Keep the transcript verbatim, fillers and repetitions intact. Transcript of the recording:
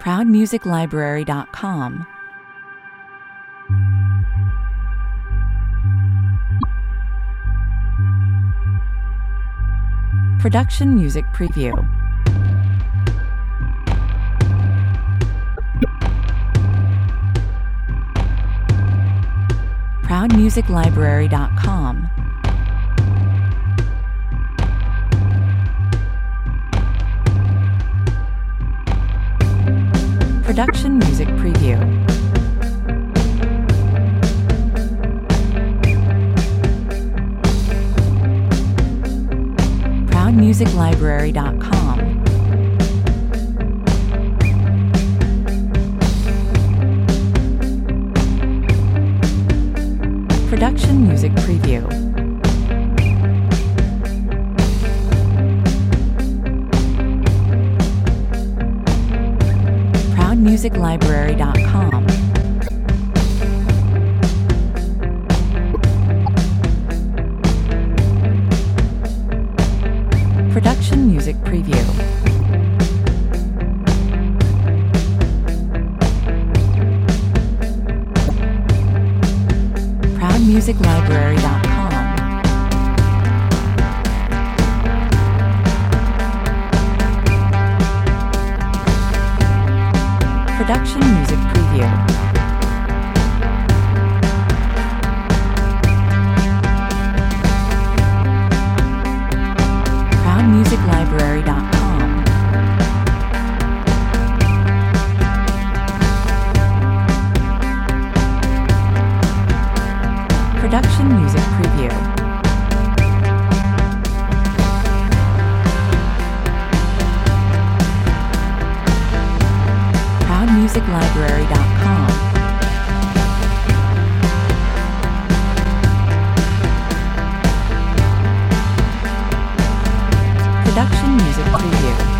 proud music library dot com. Production Music Preview. proud music library dot com. Production Music Preview. proud music library dot com. Production Music Preview. proud music library dot com. Production Music Preview. proud music library dot com. Production Music Preview. proud music library dot com. Production Music Preview. proud music library dot com. Production Music Preview.